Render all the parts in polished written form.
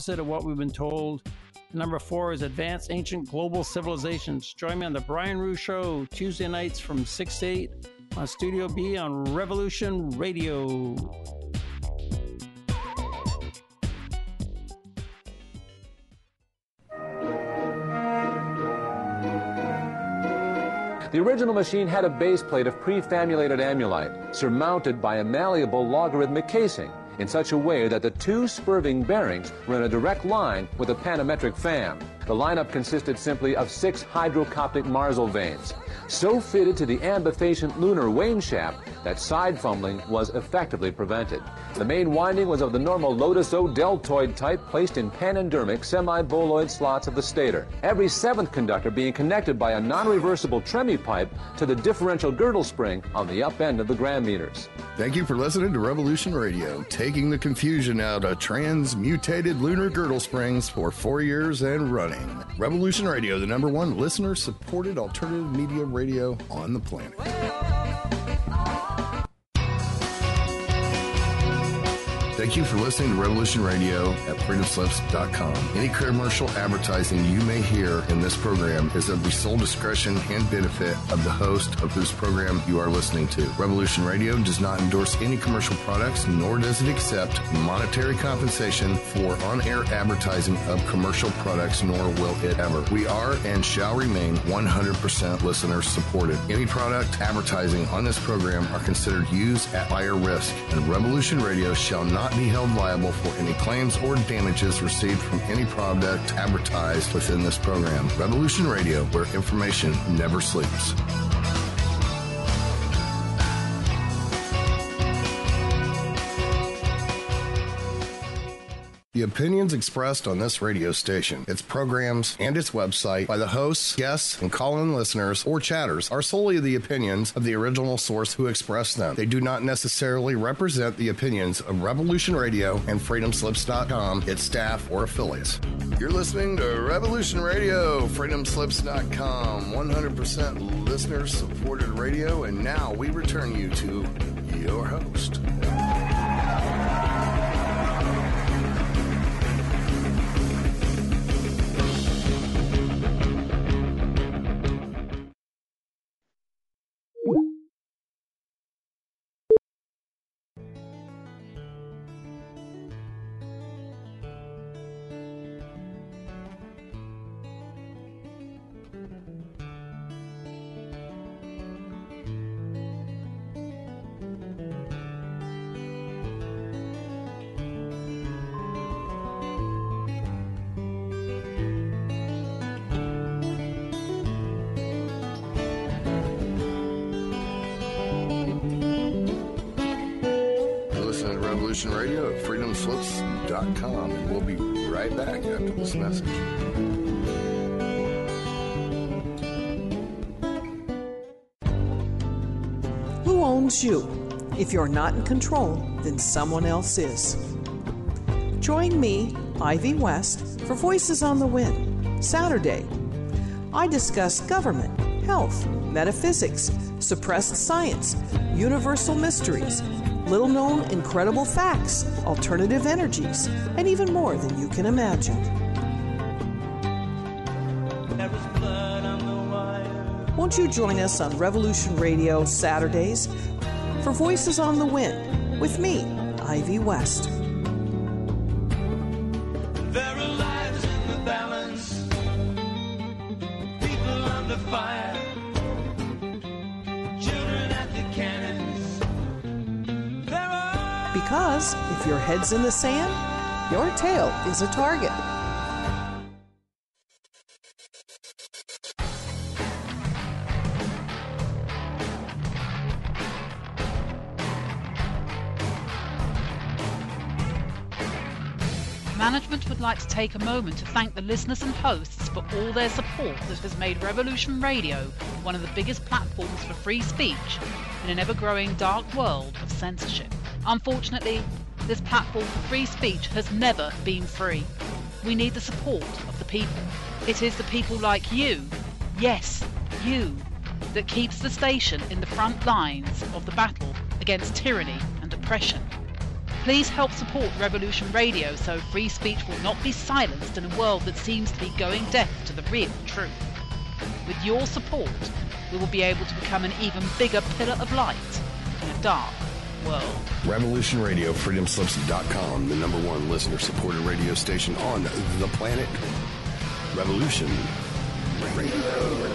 opposite of what we've been told. Number 4 is Advanced Ancient Global Civilizations. Join me on the Brian Rue Show, Tuesday nights from 6 to 8 on Studio B on Revolution Radio. The original machine had a base plate of prefamulated amulite, surmounted by a malleable logarithmic casing, in such a way that the two spurving bearings were in a direct line with a panometric fan. The lineup consisted simply of 6 hydrocoptic Marsal vanes, so fitted to the ambifacient lunar wane shaft that side fumbling was effectively prevented. The main winding was of the normal Lotus-O deltoid type placed in panendermic semi-boloid slots of the stator, every 7th conductor being connected by a non-reversible Tremi pipe to the differential girdle spring on the up end of the gram meters. Thank you for listening to Revolution Radio, taking the confusion out of transmutated lunar girdle springs for 4 years and running. Revolution Radio, the #1 listener-supported alternative media radio on the planet. Thank you for listening to Revolution Radio at freedomslips.com. Any commercial advertising you may hear in this program is of the sole discretion and benefit of the host of whose program you are listening to. Revolution Radio does not endorse any commercial products, nor does it accept monetary compensation for on-air advertising of commercial products, nor will it ever. We are and shall remain 100% listener supported. Any product advertising on this program are considered used at higher risk, and Revolution Radio shall not be held liable for any claims or damages received from any product advertised within this program. Revolution Radio, where information never sleeps. The opinions expressed on this radio station, its programs, and its website by the hosts, guests, and call-in listeners or chatters are solely the opinions of the original source who expressed them. They do not necessarily represent the opinions of Revolution Radio and freedomslips.com, its staff, or affiliates. You're listening to Revolution Radio, freedomslips.com, 100% listener-supported radio, and now we return you to your host. Radio at freedomslips.com, and we'll be right back after this message. Who owns you? If you're not in control, then someone else is. Join me, Ivy West, for Voices on the Wind, Saturday. I discuss government, health, metaphysics, suppressed science, universal mysteries, little-known incredible facts, alternative energies, and even more than you can imagine. Won't you join us on Revolution Radio Saturdays for Voices on the Wind with me, Ivy West. There are lives in the balance, people under fire, children at the cannons. Because if your head's in the sand, your tail is a target. Management would like to take a moment to thank the listeners and hosts for all their support that has made Revolution Radio one of the biggest platforms for free speech in an ever-growing dark world of censorship. Unfortunately, this platform for free speech has never been free. We need the support of the people. It is the people like you, yes, you, that keeps the station in the front lines of the battle against tyranny and oppression. Please help support Revolution Radio so free speech will not be silenced in a world that seems to be going deaf to the real truth. With your support, we will be able to become an even bigger pillar of light in a dark world. Revolution Radio, freedomslips.com, the #1 listener-supported radio station on the planet. Revolution Radio.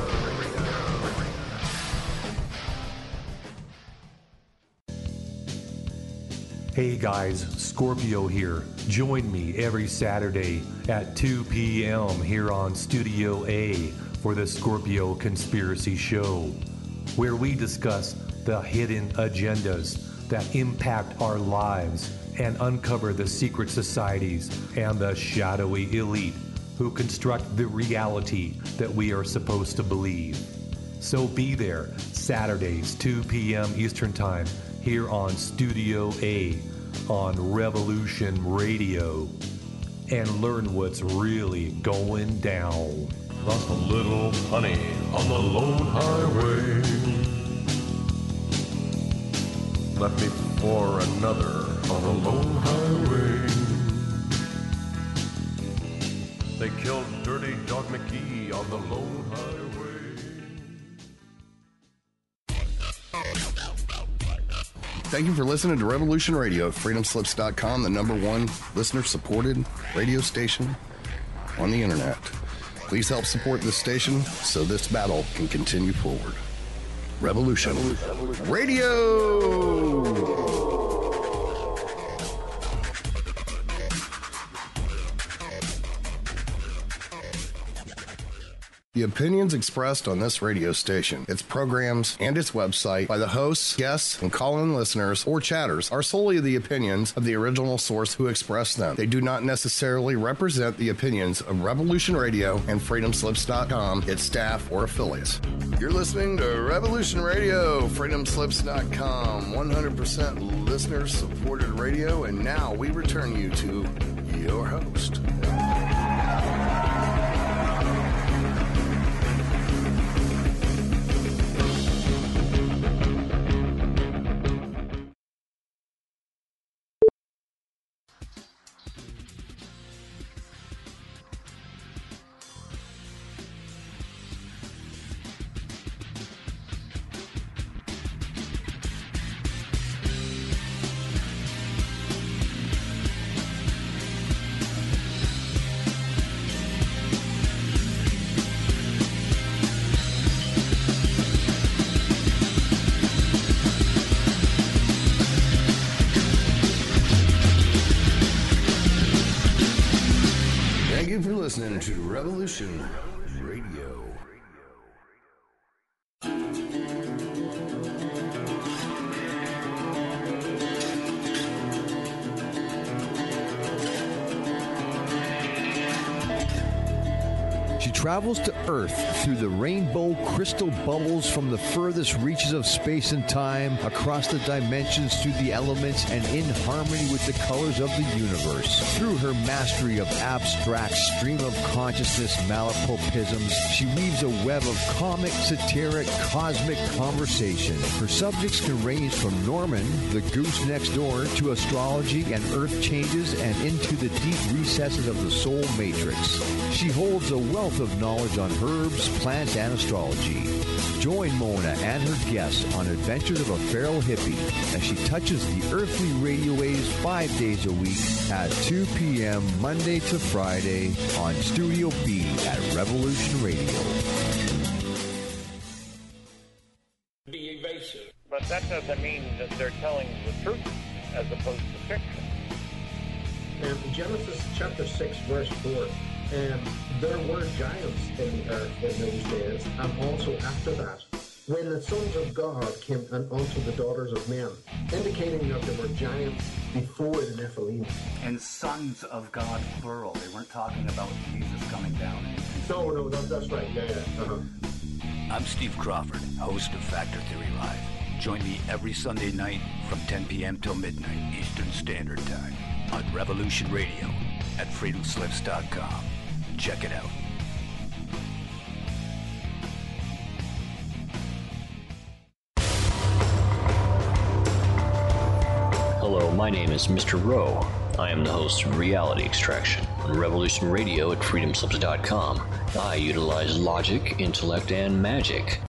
Hey guys, Scorpio here. Join me every Saturday at 2 p.m. here on Studio A for the Scorpio Conspiracy Show, where we discuss the hidden agendas that impact our lives and uncover the secret societies and the shadowy elite who construct the reality that we are supposed to believe. So be there Saturdays, 2 p.m. Eastern Time, here on Studio A on Revolution Radio, and learn what's really going down. Lost a little honey on the lone highway, left me for another on the lone highway. They killed Dirty Dog McGee on the lone highway. Thank you for listening to Revolution Radio at freedomslips.com, the #1 listener-supported radio station on the internet. Please help support this station so this battle can continue forward. Revolution Radio! The opinions expressed on this radio station, its programs, and its website by the hosts, guests, and call-in listeners or chatters are solely the opinions of the original source who expressed them. They do not necessarily represent the opinions of Revolution Radio and freedomslips.com, its staff, or affiliates. You're listening to Revolution Radio, freedomslips.com, 100% listener-supported radio, and now we return you to your host. Listening to Revolution Radio. She travels to Earth through the rainbow crystal bubbles from the furthest reaches of space and time, across the dimensions, through the elements, and in harmony with the colors of the universe. Through her mastery of abstract stream of consciousness malapropisms, she weaves a web of comic, satiric, cosmic conversation. Her subjects can range from Norman, the goose next door, to astrology and earth changes, and into the deep recesses of the soul matrix. She holds a wealth of knowledge on herbs, plants, and astrology. Join Mona and her guests on adventures of a feral hippie as she touches the earthly radio waves 5 days a week at 2 p.m. Monday to Friday on Studio B at Revolution Radio. Be evasive. But that doesn't mean that they're telling the truth as opposed to fiction. In Genesis chapter 6, verse 4, there were giants in the earth in those days, and also after that, when the sons of God came unto the daughters of men, indicating that there were giants before the Nephilim. And sons of God, plural. They weren't talking about Jesus coming down. No, that's right. Yeah. Uh-huh. I'm Steve Crawford, host of Factor Theory Live. Join me every Sunday night from 10 p.m. till midnight Eastern Standard Time on Revolution Radio at freedomslips.com. Check it out. Hello, My name is Mr. Rowe. I am the host of Reality Extraction on Revolution Radio at freedomslips.com. I utilize logic, intellect, and magic